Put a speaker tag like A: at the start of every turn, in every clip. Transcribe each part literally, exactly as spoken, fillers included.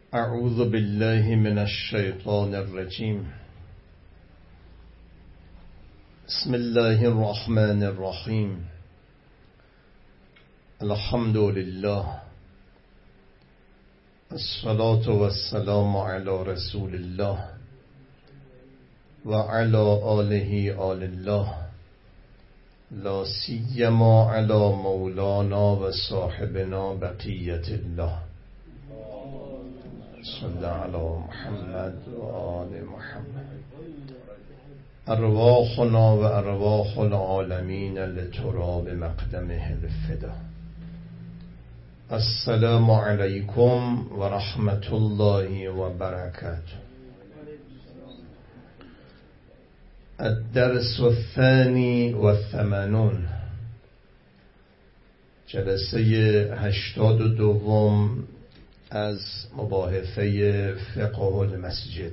A: اعوذ بالله من الشیطان الرجیم. بسم الله الرحمن الرحیم. الحمد لله، الصلاة والسلام على رسول الله و علی آله آل الله، لا سیما علی مولانا و صاحبنا بقیت الله. صلی علی محمد و آل محمد. ارواحنا و ارواح العالمین لتراب مقدمه الفدا. السلام علیکم و رحمت الله و برکاته. الدرس الثاني والثمانون، جلسه هشتاد و دوم از مباحثه فقه المسجد.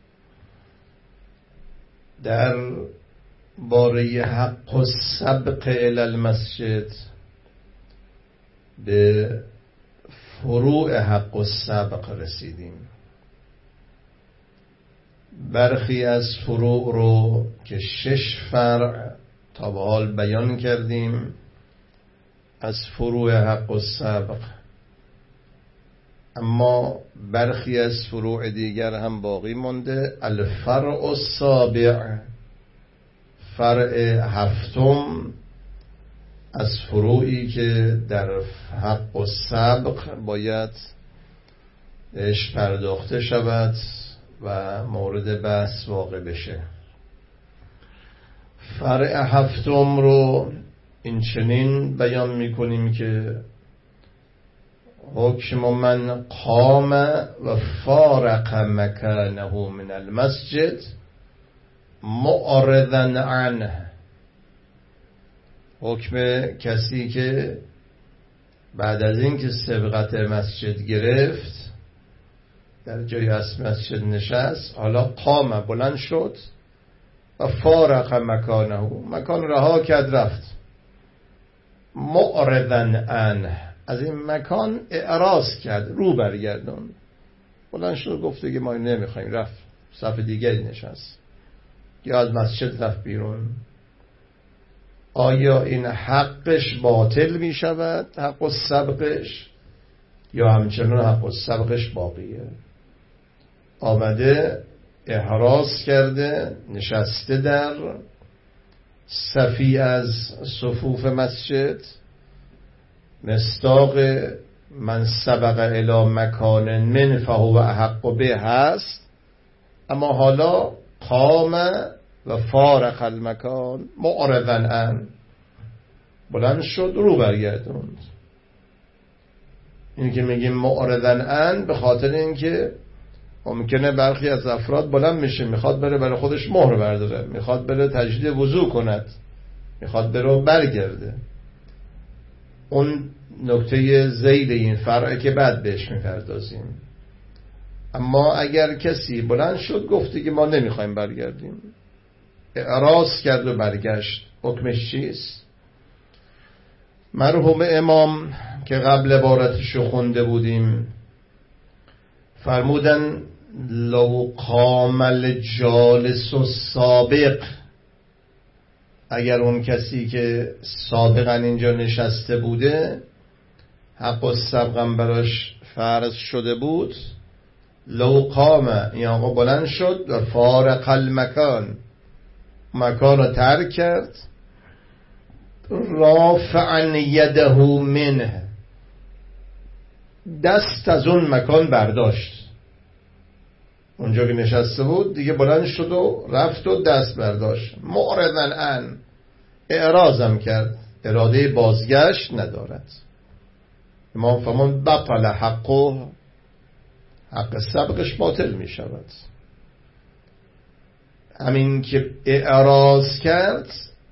A: در باره حق السبق الی المسجد به فروع حق السبق رسیدیم. برخی از فروع رو که شش فرع تا به حال بیان کردیم از فروع حق السبق، اما برخی از فروع دیگر هم باقی مونده. الفرع السابع، فرع هفتم از فروعی که در حق السبق باید بهش پرداخته شود و مورد بحث واقع بشه. فرع هفتم رو این چنین بیان میکنیم که حکم من قام و فارق مکانه من المسجد معرضا عنه. حکم کسی که بعد از اینکه سبقت مسجد گرفت در جای از مسجد نشست، حالا قام بلند شد و فارق مکانه، مکان رها کرد رفت، معرضا عنه، از این مکان اعراض کرد، رو برگردون، بلند شد گفت که ما نمیخوایم، رفت صف دیگری نشست یا از مسجد رفت بیرون. آیا این حقش باطل می شود، حق السبقش، یا همچنان حق السبقش باقیه؟ آمده احراز کرده، نشسته در صفی از صفوف مسجد، مصداق من سبق الی مکان من فهو احق به هست، اما حالا قام و فارق المکان معرضا عنه، بلند شد رو برگردوند. این که میگیم معرضا عنه به خاطر اینکه ممکنه برخی از افراد بلند میشه، میخواد بره برای خودش مهر برداره، میخواد بره تجدید وضو کند، میخواد بره برگرده. اون نکته ذیل این فرعه که بعد بهش میپردازیم. اما اگر کسی بلند شد گفته که ما نمیخوایم برگردیم، اعراض کرد و برگشت، حکمش چیست؟ مرحوم امام که قبل عبارتشو خونده بودیم فرمودن لو قام الجالس السابق، اگر اون کسی که سابقا اینجا نشسته بوده حق السبقم براش فرض شده بود، لو قام، این آقا بلند شد و فارق المکان، مکان رو ترک کرد، رافعا یده منه، دست از اون مکان برداشت، اونجا که نشسته بود دیگه بلند شد و رفت و دست برداشت، معرضا عنه، اعراضم کرد، اراده بازگشت ندارد. امام فرمان بطل حقه، حق سبقش باطل می شود. همین که اعراض کرد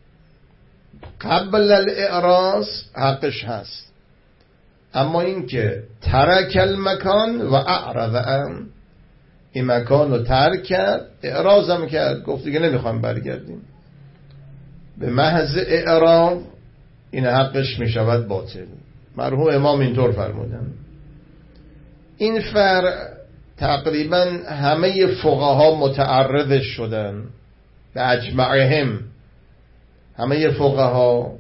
A: قبل الاعراض حقش هست، اما این که ترک المکان و اعرض عنه، این مکان رو ترک کرد، اعراضم کرد، گفت دیگه نمیخوام برگردیم، به محض اعراض این حقش می شود باطل. مرحوم امام اینطور فرمودن. این فرع تقریبا همه فقها متعرض شدن به اجمعهم، همه فقها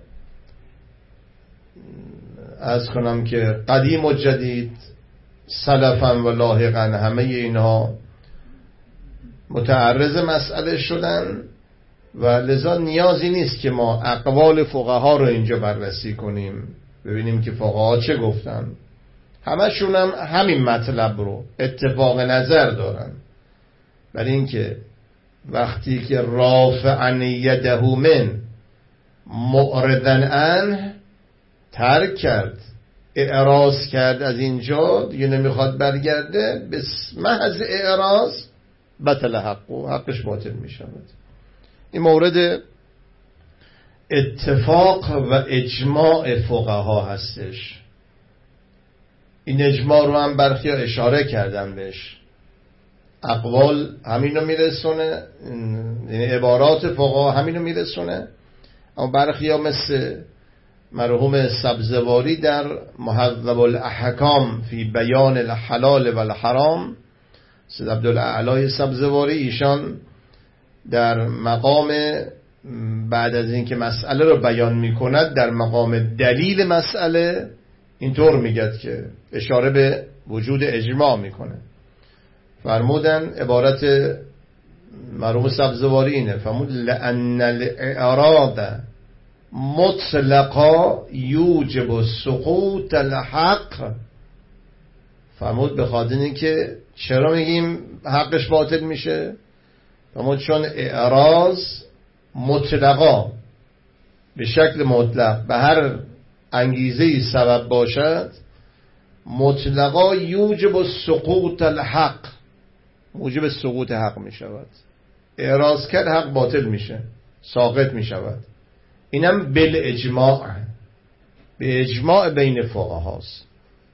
A: از کنم که قدیم و جدید، سلفا و لاحقا، همه اینها متعرض مسئله شدن و لذا نیازی نیست که ما اقوال فقها رو اینجا بررسی کنیم ببینیم که فقها چه گفتن. همشون هم همین مطلب رو اتفاق نظر دارن، برای اینکه وقتی که رافعن یده من معرضن عنه ترک کرد، اعراض کرد، از اینجا دیگه نمیخواد برگرده، به محض اعراض بطل حقه، حقش باطل میشود. این مورد اتفاق و اجماع فقها هستش. این اجماع رو هم برخی ها اشاره کردن بهش، اقوال همینو میرسونه، یعنی عبارات فقها همینو میرسونه، اما برخی ها مثل مرحوم سبزواری در مهذب الاحکام فی بیان الحلال و الحرام، سید عبدالعلی سبزواری، ایشان در مقام بعد از اینکه مسئله رو بیان میکند در مقام دلیل مسئله اینطور میگه که اشاره به وجود اجماع میکنه. فرمودن عبارت مرحوم سبزواری اینه، فرمود لأن الاعراض مطلقا یوجب سقوط الحق. فرمود به خاطر اینه که چرا میگیم حقش باطل میشه؟ فرمود چون اعراض مطلقا به شکل مطلق به هر انگیزه‌ای سبب باشد، مطلقا یوجب سقوط الحق، موجب سقوط حق می شود. اعراض کرد حق باطل میشه، ساقط می شود. اینم بالاجماع، به اجماع بین فقهاست،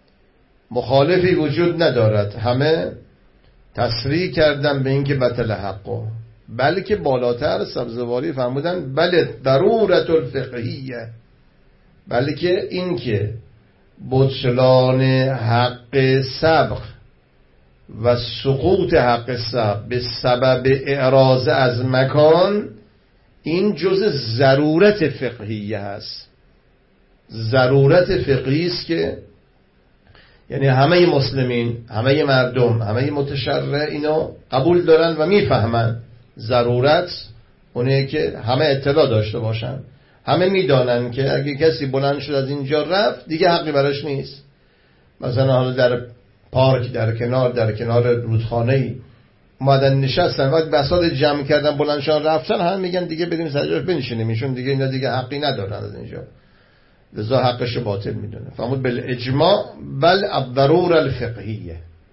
A: مخالفی وجود ندارد، همه تصریح کردن به اینکه بطل حقه. بلکه بالاتر سبزواری فرمودن بله ضرورت الفقهیه، بلکه اینکه بطلان حق سبق و سقوط حق سبق به سبب اعراض از مکان، این جز ضرورت فقهیه هست. ضرورت فقهی است که یعنی همه مسلمین، همه مردم، همه متشرع اینو قبول دارن و میفهمن. ضرورت اونه که همه اطلاع داشته باشن، همه میدانن که اگه کسی بلند شد از اینجا رفت دیگه حقی براش نیست. مثلا حالا در پارک، در کنار در کنار رودخانه‌ای اومدن نشستن، وقت بساط جمع کردن بلند شدن رفتن، هم میگن دیگه بریم سرجاش بنشینیم، ایشون دیگه اینا دیگه حقی ندارن از اینجا، لذا حقش باطل میدونه. فرمود بالاجماع بل الضروره الفقهیه.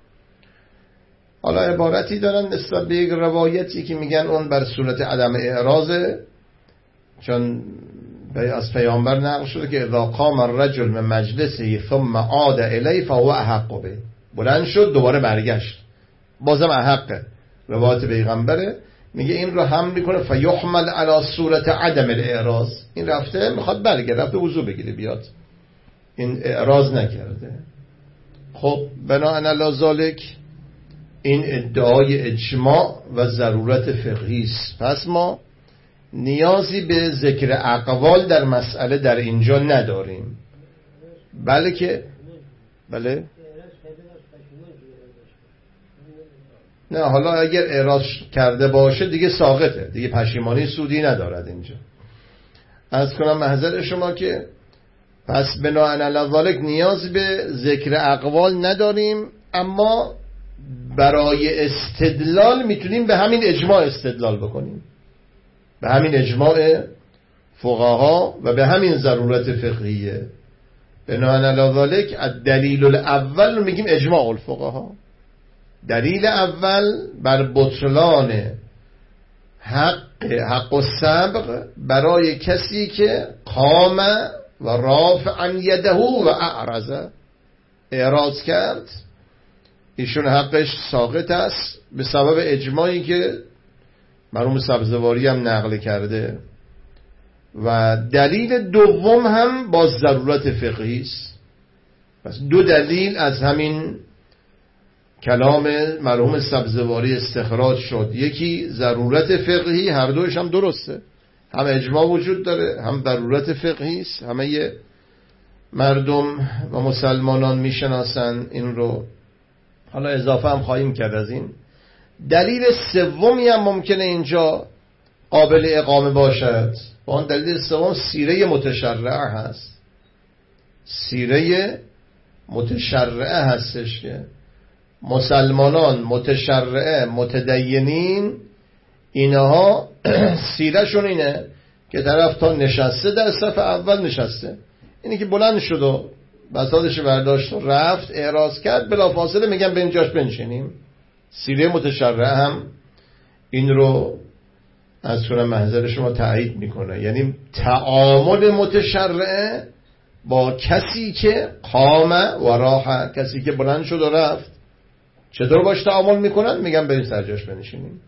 A: حالا عبارتی دارن نسبت به یک روایتی که میگن اون بر صورت عدم اعراضه، چون از پیامبر نقل شده که اذا قام الرجل من مجلسه ثم عاد الیه فهو احق به، بلند شد دوباره برگشت بازم احقه. روایت پیغمبره میگه این رو هم میکنه فیحمل علی صورت عدم الاعراض، این رفته میخواد برگرده، رفته وضو بگیره بیاد، این اعراض نکرده. خب بناء علی ذالک این ادعای اجماع و ضرورت فقهی است. پس ما نیازی به ذکر اقوال در مسئله در اینجا نداریم، بلکه بله نه، حالا اگر اعراض کرده باشه دیگه ساقطه، دیگه پشیمانی سودی ندارد اینجا. از کنم محضر شما که پس بناء علی ذالک نیاز به ذکر اقوال نداریم، اما برای استدلال میتونیم به همین اجماع استدلال بکنیم، به همین اجماع فقها و به همین ضرورت فقهیه. بناء علی ذالک الدلیل الاول رو میگیم اجماع الفقها. دلیل اول بر بطلان حق حق و سبق برای کسی که قام و رافعا یده و اعرض، اعراض کرد، ایشون حقش ساقط است به سبب اجماعی که مرحوم سبزواری هم نقل کرده. و دلیل دوم هم با ضرورت فقهی است. پس دو دلیل از همین کلام مرحوم سبزواری استخراج شد. یکی ضرورت فقهی، هر دوش هم درسته، هم اجماع وجود داره هم ضرورت فقهی است، همه مردم و مسلمانان میشناسن این رو. حالا اضافه هم خواهیم کرد از این. دلیل سومی هم ممکنه اینجا قابل اقامه باشد. با آن دلیل سوم سیره متشرعه هست. سیره متشرعه هستش که مسلمانان متشرعه متدینین اینها سیره شون اینه که طرف تا نشسته در صف اول نشسته، اینی که بلند شد و بساطش برداشت و رفت اعراض کرد بلافاصله میگن به اینجاش بنشینیم. سیره متشرعه هم این رو از کنم محضر شما تایید میکنه، یعنی تعامل متشرعه با کسی که قام و راح، کسی که بلند شد و رفت چطور باش تعامل میکنن؟ میگن بریم سر جاش بنشینیم.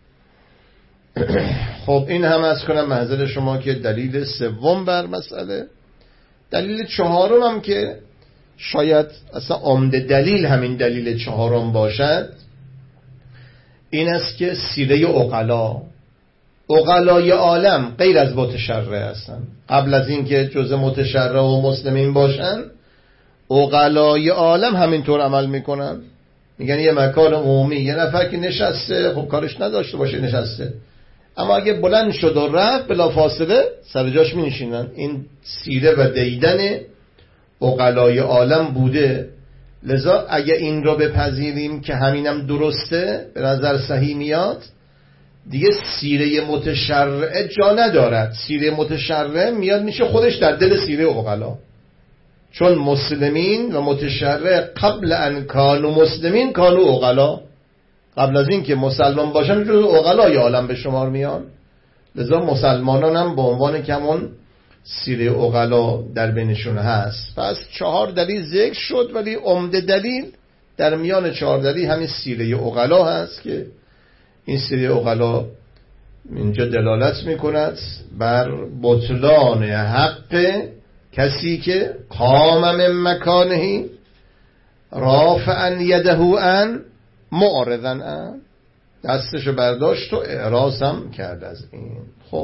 A: خب این هم از کنم محضر شما که دلیل سوم بر مسئله. دلیل چهارم هم که شاید اصلا عمده دلیل همین دلیل چهارم باشد این است که سیره عقلا، عقلای عالم غیر از متشرع هستن. قبل از این که جزء متشرع و مسلمین باشن عقلای عالم همینطور عمل میکنن. میگن یه مکان عمومی یه نفر که نشسته خب کارش نداشته باشه نشسته، اما اگه بلند شد و رفت بلافاصله سر جاش می نشینن. این سیره و دیدن عقلای عالم بوده. لذا اگه این رو بپذیریم که همینم درسته به نظر صحیح میاد، دیگه سیره متشرعه جا ندارد. سیره متشرعه میاد میشه خودش در دل سیره عقلا، چون مسلمین و متشرع قبل ان کانوا مسلمین کانوا عقلا، قبل از این که مسلمان باشن جز عقلای عالم به شمار میان. لذا مسلمانان هم به عنوان کمون سیره عقلا در بینشون هست. پس چهار دلیل ذکر شد، ولی عمده دلیل در میان چهار دلیل همین سیره عقلا هست که این سیره عقلا اینجا دلالت میکند بر بطلان حق کسی که قام من مکانه رافعا یده ان معرضا ان، دستشو برداشت و اعراض هم کرد از این. خب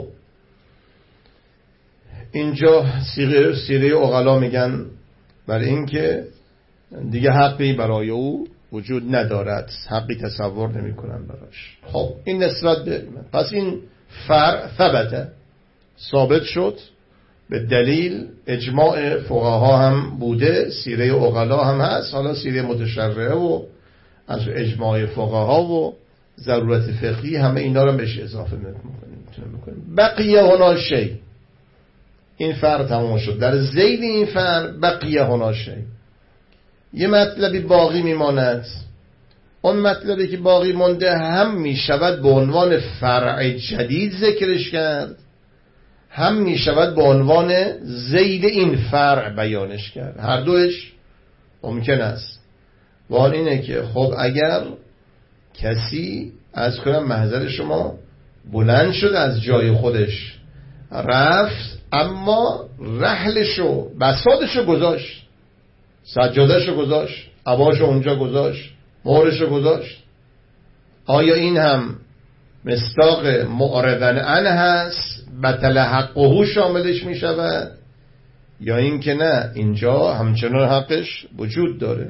A: اینجا سیره سیره عقلا میگن برای این که دیگه حقی برای او وجود ندارد، حقی تصور نمی کنن براش. خب این نسبت به پس این فرع ثبته ثابت شد به دلیل اجماع فقها هم بوده، سیره عقلا هم هست. حالا سیره متشرعه و از اجماع فقها و ضرورت فقهی همه اینا رو بهش اضافه میکنیم. بقیه هنا شی، این فرع تمام شد. در ذیل این فرع بقیه هنا شی، یه مطلبی باقی میماند. اون مطلبی که باقی مونده هم میشود به عنوان فرع جدید ذکرش کرد، هم میشود به عنوان ذیل این فرع بیانش کرد. هر دوش ممکن است. و آن اینه که خب اگر کسی از کنم محضر شما بلند شد از جای خودش رفت، اما رحلشو بساطشو گذاشت، سجادهشو گذاشت، عباشو اونجا گذاشت، مهرشو گذاشت، آیا این هم مصداق معرضا عنه هست بطل حقه شاملش می شود، یا این که نه اینجا همچنان حقش وجود داره؟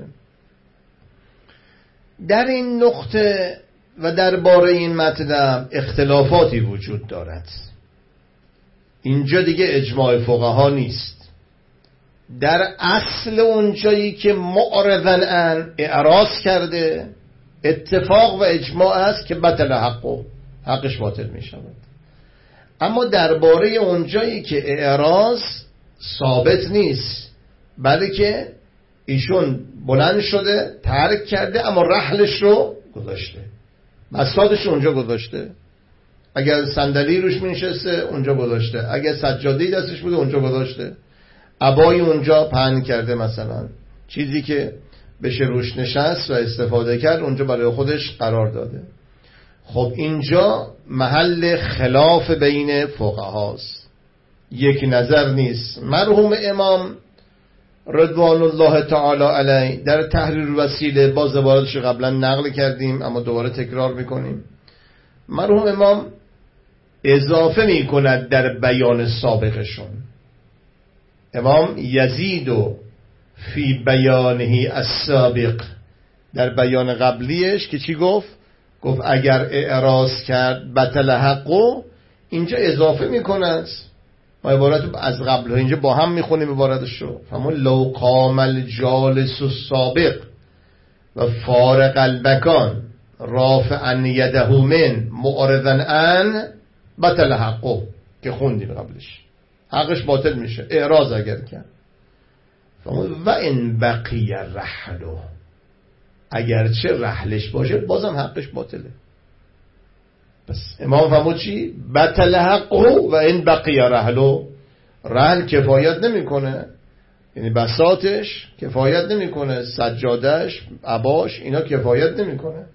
A: در این نقطه و درباره این مطلب اختلافاتی وجود دارد. اینجا دیگه اجماع فقها نیست. در اصل اونجایی که معرضاً عن اعراض کرده اتفاق و اجماع است که بطل حقه، حقش باطل می شود. اما درباره اونجایی که اعراض ثابت نیست، بلکه ایشون بلند شده ترک کرده اما رحلش رو گذاشته، بساطش اونجا گذاشته، اگر صندلی روش می‌نشسته اونجا گذاشته، اگر سجاده‌ای دستش بوده اونجا گذاشته، عبایی اونجا پهن کرده، مثلا چیزی که بشه روش نشست و استفاده کرد اونجا برای خودش قرار داده. خب اینجا محل خلاف بین فقهاست، یک نظر نیست. مرحوم امام رضوان الله تعالی علیه در تحریر وسیله، باز عبارتش قبلا نقل کردیم اما دوباره تکرار میکنیم، مرحوم امام اضافه میکند در بیان سابقشون. امام یزید و فی بیانه السابق، در بیان قبلیش که چی گفت؟ گفت اگر اعراض کرد بطل حقو، اینجا اضافه میکند. ما عبارت از قبل اینجا با هم میخونیم عبارتشو. فهمون لو قام الجالس السابق و فارق البکان رافعا یده من معرضا عن بطل حقو، که خوندیم قبلش، حقش باطل میشه اعراض اگر کرد. فهمون و ان بقی رحلو، اگرچه رحلش باشه بازم حقش باطله. پس امام فهمود چی؟ بطل حقه و این بقی رحلو، رحل کفایت نمیکنه، یعنی بساطش کفایت نمیکنه، سجادش، عباش، اینا کفایت نمیکنه.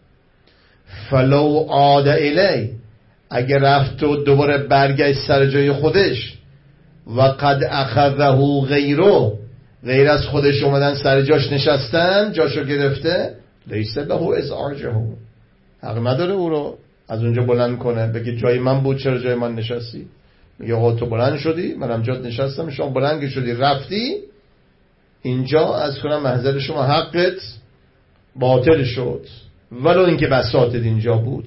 A: فلو عاد الی، اگر رفت و دوباره برگشت سر جای خودش، و قد اخذه غیره، غیر از خودش اومدن سر جاش نشستن، جاشو گرفته، لیس له ازعاجه، حق نداره او رو از اونجا بلند کنه بگه جای من بود چرا جای من نشستی. میگه آقا تو بلند شدی منم جات نشستم، شما بلند شدی رفتی، اینجا از کنم محضر شما حقت باطل شد ولو اینکه بساطت اینجا بود.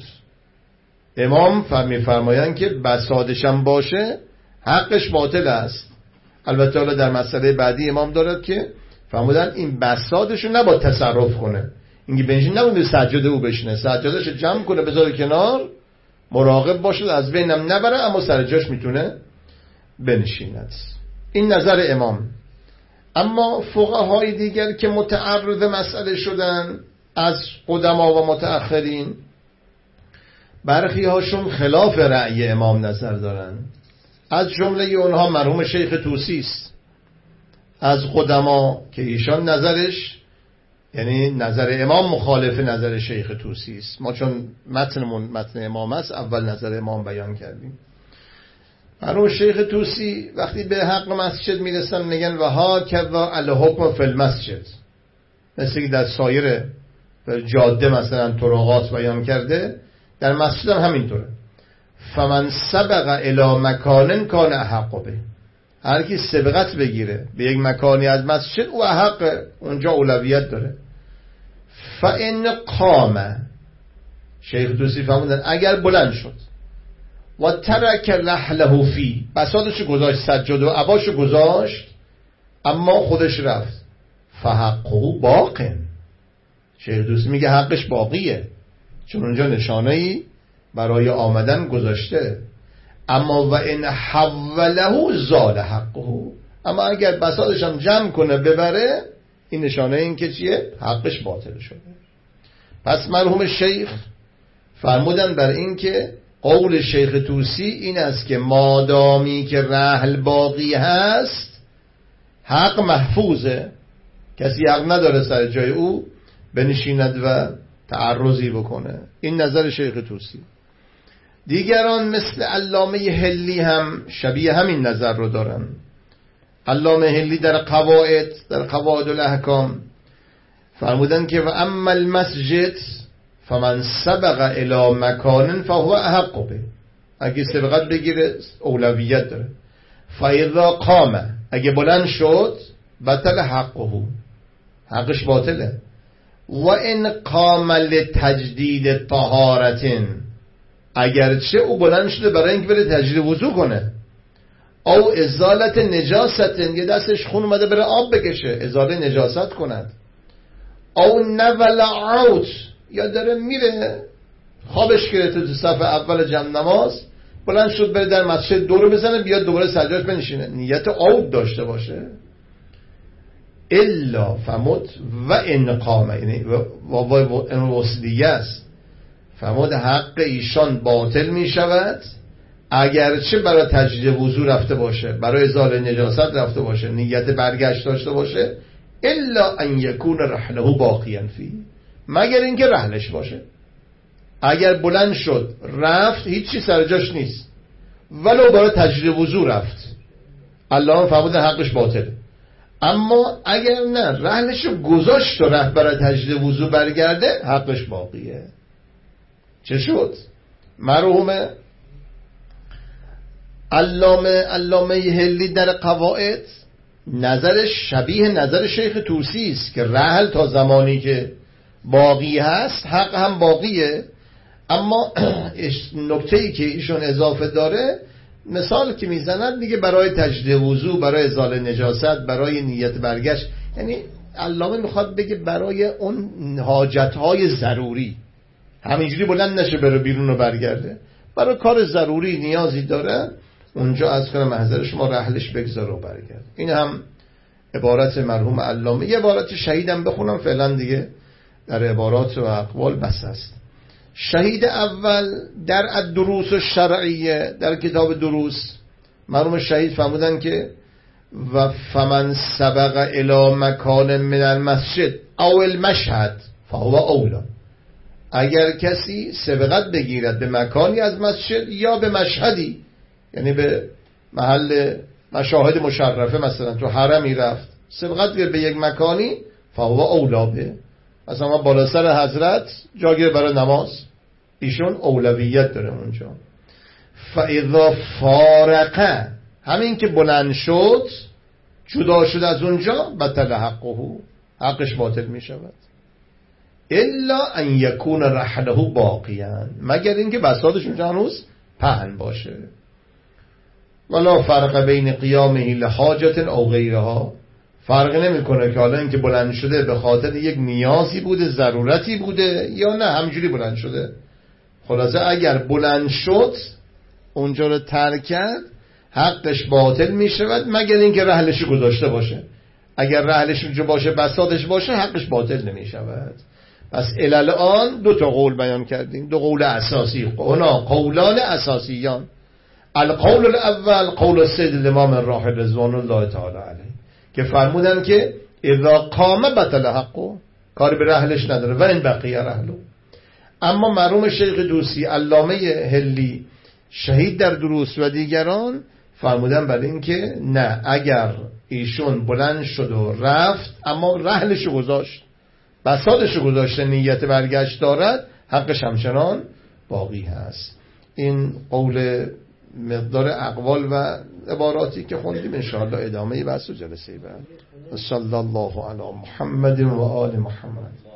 A: امام فرمی فرمایند که بساطشم باشه حقش باطل است. البته حالا در مسئله بعدی امام دارد که فرمودن این بساطشو نباید تصرف کنه، اینکه بنشین نباید سجاده او بشینه، سجادهش جمع کنه بذاره کنار، مراقب باشه از بینم نبره، اما سر جاش میتونه بنشیند. این نظر امام. اما فقهای دیگر که متعرض مسئله شدن از قدما و متأخرین، برخی هاشون خلاف رأی امام نظر دارن. از جمله اونها مرحوم شیخ طوسی است از قدما که ایشان نظرش، یعنی نظر امام مخالف نظر شیخ طوسی است. ما چون متنمون متن امام است اول نظر امام بیان کردیم. مرحوم شیخ طوسی وقتی به حق مسجد میرسن میگن و ها کذا الحکم فی المسجد، مثل که در سایر جاده مثلا طرقات بیان کرده، در مسجد هم همینطوره. فمن سبق الی مکان کان احق به، هر کی سبقت بگیره به یک مکانی از مسجد او احق، اونجا اولویت داره. فان قام، شیخ طوسی فرمودن اگر بلند شد و ترک رحله فی، بساطشو گذاشت، سجاده و عباشو گذاشت، اما خودش رفت، فحقه باقٍ، شیخ طوسی میگه حقش باقیه، چون اونجا نشانه‌ای برای آمدن گذاشته. اما و ان حوله زال حقه، اما اگر بساطش هم جمع کنه ببره، این نشانه این که چیه؟ حقش باطل شده. پس مرحوم شیخ فرمودن بر این که قول شیخ طوسی این است که مادامی که رحل باقی هست حق محفوظه، کسی حق نداره سر جای او بنشیند و تعرضی بکنه. این نظر شیخ طوسی. دیگران مثل علامه حلی هم شبیه همین نظر رو دارن. علامه حلی در قواعد در قواعد الاحکام فرمودن که و اما المسجد فمن سبق الی مکان فهو احق به، اگه سبقت بگیره اولویت داره. فاذا قام، اگه بلند شد بطل حقه، حقش باطله. و ان قام لتجدید طهارتن، اگرچه او بلند شده برای اینکه بره تجدید وضو کنه، او ازالت نجاستن، یه دستش خون اومده بره آب بکشه ازاله نجاست کند، او نول عوت، یا داره میره خوابش گرفته تو صف اول جمع نماز، بلند شد بره در مسجد دور بزنه بیاد دوباره سجاش بنشینه، نیت عود داشته باشه. الا فمود و ان قام، یعنی و وصلیه است، فمود حق ایشان باطل می شود اگرچه برای تجدید وضو رفته باشه، برای ازاله نجاست رفته باشه، نیت برگشت داشته باشه. الا ان یکون رحله باقیا فی، مگر اینکه رحلش باشه. اگر بلند شد رفت هیچی سر جاش نیست، ولو برای تجدید وضو رفت، الله هم فرمود حقش باطله. اما اگر نه رحلشو گذاشت و رفت برای تجدید وضو برگرده، حقش باقیه. چه شد؟ مرحوم علامه علامه هلی در قواعد نظرش شبیه نظر شیخ طوسی است که رحل تا زمانی که باقی هست حق هم باقیه. اما نکته‌ای که ایشون اضافه داره، مثال که میزند میگه برای تجدید وضو، برای ازاله نجاست، برای نیت برگشت، یعنی علامه میخواد بگه برای اون حاجتهای ضروری، همینجوری بلند نشه بره بیرون و برگرده، برای کار ضروری نیازی داره اونجا از کنه محضر شما رحلش بگذاره و برگرد. این هم عبارت مرحوم علامه. یه عبارت شهیدم بخونم فعلا دیگه، در عبارات و اقوال بس است. شهید اول در الدروس الشرعیه، در کتاب دروس، مرحوم شهید فرمودن که و فمن سبق الی مکان من المسجد او المشهد فهو اولا، اگر کسی سبقت بگیرد به مکانی از مسجد یا به مشهدی، یعنی به محل مشاهد مشرفه، مثلا تو حرمی رفت سبقت به یک مکانی، فهو اولا به، مثلا ما بالا سر حضرت جاگیر برای نماز، ایشون اولویت داره اونجا. فاذا فارقه، همین که بلند شد جدا شد از اونجا، بطل حقه، حقش باطل می شود. الا ان یکون رحله باقیان، مگر اینکه بساطش اونجا هنوز پهن باشه. ولا فرق بین قیامه لحاجت او غیرها، فرق نمیکنه که حالا اینکه بلند شده به خاطر یک نیازی بوده، ضرورتی بوده، یا نه همینجوری بلند شده. خلاصه اگر بلند شد اونجا رو ترک کرد، حقش باطل می شود، مگر اینکه رحلش گذاشته باشه. اگر رحلش اونجا باشه، بساطش باشه، حقش باطل نمی شود. پس علل آن دو تا قول بیان کردیم، دو قول اساسی، هنا قولان اساسیان. القول الاول قول السید الامام الراحل رضوان الله تعالی علیه که فرمودن که اذا قام بطل حقه، کار به رحلش نداره و این بقیه رحلو. اما مرحوم شیخ طوسی، علامه هلی، شهید در دروس و دیگران فرمودن بر این که نه، اگر ایشون بلند شد و رفت اما رحلش گذاشت، بساطش گذاشت، نیت برگشت دارد، حقش همچنان باقی هست. این قول مقدار اقوال و عباراتی که خوندیم، انشاءالله ادامه بحث و جلسه بعد. صلی الله علی محمد و آل محمد.